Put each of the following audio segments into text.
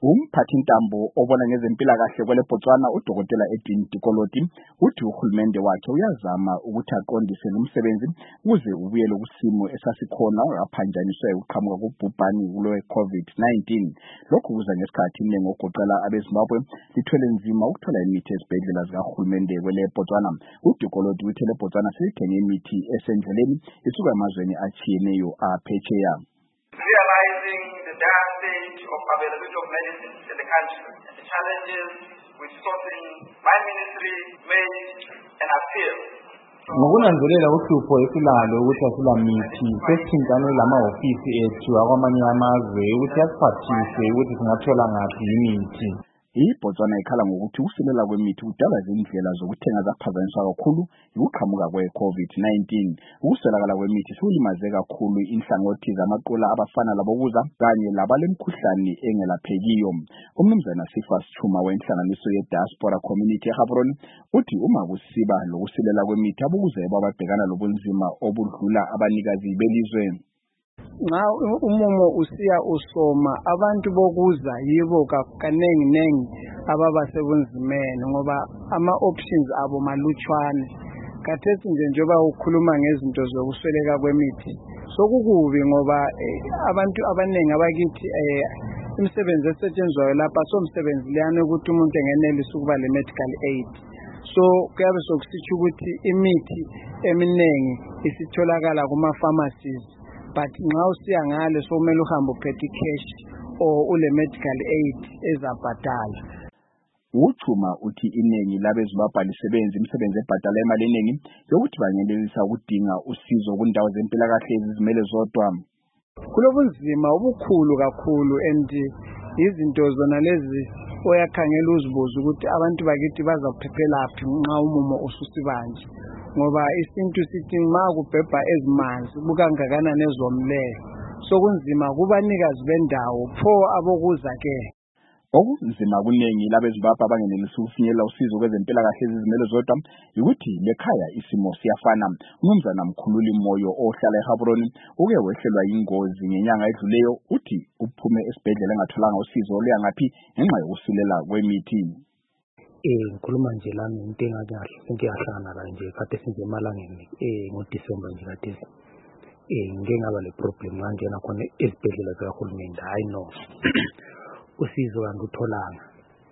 Umphathintambo obona ngezempilakahle kwele Botswana uDokotela Edwin Tikoloti uthi uhulumende wakhe uyazama ukuthi aqondise nomsebenzi ukuze ubuyele kusimo esasikhona ngaphanjaniswe ukuqhamuka kobhubhani lwe-COVID-19. Lokhu kuza ngesikhathi inengi ogoqela abeZimbabwe lithwele nzima ukuthola imithi ezibhedlela zikahulumende kwele Botswana. uDikoloti uthi le Botswana selithenge imithi esendleleni isuka emazweni atshiyeneyo aphetsheya. Realizing the dire state of availability of medicines in the country and the challenges with sourcing, my ministry made an appeal. Ngokunanzelela uhlupho esilalo ukuthi asila mithi, sesithintane lamahhovisi ethu akwamanye amazwe ukuthi asiphathise ukuthi singathola ngaphi imithi. iBotswana ikhala ngokuthi ukusilela kwemithi kudala izindlela zokuthenga zaphazanyiswa kakhulu ukuqhamuka kwe-COVID-19. Ukuswelakala kwemithi sekulimaze kakhulu inhlangothi zamaqula abafana labokuza kanye labalemkhuhlane engelaphekiyo. Umnumzana Sifas Chuma wenhlanganiso ye-Diaspora Community eGaborone uthi uma kusiba lokusilela kwemithi abukuze bababhekana lobunzima obudlula abanikazi belizwe. Nxa umumo usiya usoma abantu bokuza yibo kanengi ababa sebunzimeni ngoba ama options abo malutshwane. Kathesi njengoba ukhuluma ngezinto zokusweleka kwemithi sokukubi ngoba abantu abanengi abakithi imisebenzi esetshenzwayo lapha somsebenzi liyana ukuthi umuntu engenelisa ukuba le medical aid. So kuyabe sokusitsho ukuthi imithi eminengi isitholakala kuma pharmacies. But nxa usiya ngale sokumele uhambe uphethe cash or ule medical aid ezabhadala. Uchuma uthi inengi labeZimbabwe lisebenza imisebenzi ebhadala imali eningi yokuthi bangenelisa ukudinga usizo kundawo zempilakahle ezizimele zodwa. Kulobunzima obukhulu kakhulu and izinto zona lezi oyakhangela uzibuza ukuthi abantu bakithi bazaphephelapi nxa umumo ususibanje. Ngoba isintu sithi ma kubhebha ezimanzi bukangakana nezomlelo sokunzima kubanikazi bendawo pho abokuza ke. Okunzima kunengi labeZimbabwe abangenelisa ukufinyelela usizo kwezempilakahle ezizimele zodwa ukuthi lekhaya isimo siyafana. Umnumzana Mkhululi Moyo ohlala eGaborone uke wehlelwa ingozi ngenyanga edluleyo uthi uphume esibhedlela engatholanga usizo oluyangaphi ngenxa yokusilela kwemithi. Ngikhuluma nje lami into engakahle ngiyahlangana la nje kade sinje emalangeni ngoDisemba nje kade ngike ngaba le problem ngangena khona esibhedlela zikahulumende. Hayi no usizo angitholanga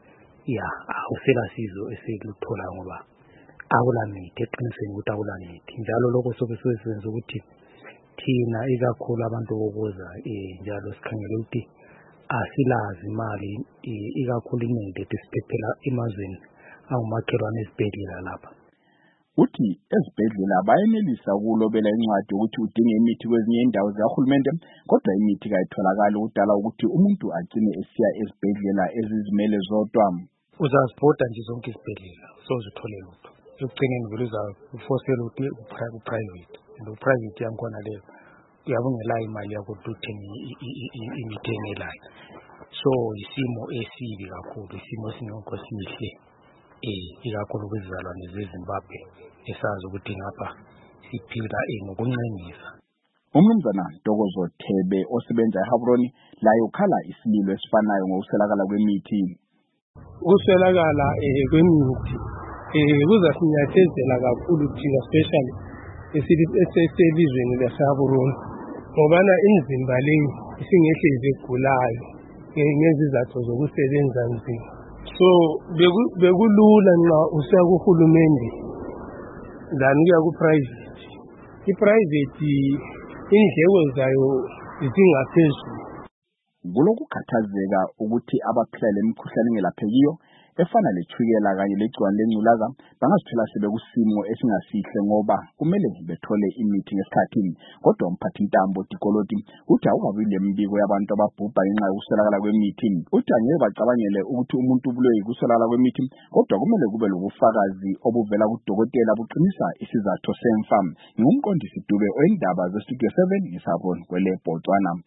awusela sizo esiluthola ngoba akula mithi eqinisweni ukuthi akula mithi njalo lokho sobe sisebenza ukuthi thina ikakhulu abantu bokuza njalo sikhangela ukuthi asilazi imali ikakhulu iningi esiphephela emazweni awumakhelwane esibhedlela lapha. Uthi ezibhedlela bayenelisa ukulobela incwadi ukuthi udinge imithi kwezinye indawo zikahulumende kodwa imithi kayitholakali udala ukuthi umuntu agcine esiya ezibhedlela ezizimele zodwa. Uzazibhoda nje zonke izibhedlela sozithole lutho ekugcineni vele uzafosela ukuthi uprivate and uprivate yankhona leyo uyabungela imali yakho uthenge imithi engelayo. So isimo esibi kakhulu, isimo singekho sihle ikakhulu kwizalwane zeZimbabwe esazi ukuthi ngapha siphila ngokuncengisa. Umnumzana Ntokozo Thebe osebenza eGaborone laye ukhala isililo esifanayo ngokuswelakala kwemithi. Ukuswelakala kwemithi kuzasinyathezela kakhulu thina especially eselizweni laseGaborone ngobana imizimba leyi isingehlezi egulayo ngezizathu zokusebenza nzima. So bekulula nxa usiya kuhulumende than ukuya ku-private. I-private indleko zayo zingaphezulu. Kulokukhathazeka ukuthi abaphila lemikhuhlane engelaphekiyo efana letshukela kanye legciwane lengculaza bangazithola sebekusimo esingasihle ngoba kumele bethole imithi ngesikhathi. Kodwa umphathintambo Tikoloti uthi awukabi lembiko yabantu ababhubha ngenxa yokuswelakala kwemithi. Uthi angeke bacabangele ukuthi umuntu ubulwe yikuswelakala kwemithi kodwa kumele kube lobufakazi obuvela kudokotela buqinisa isizathu semfa. Ngumqondisi Dube oyindaba zeStudio 7 ngeSabon kwele Botswana.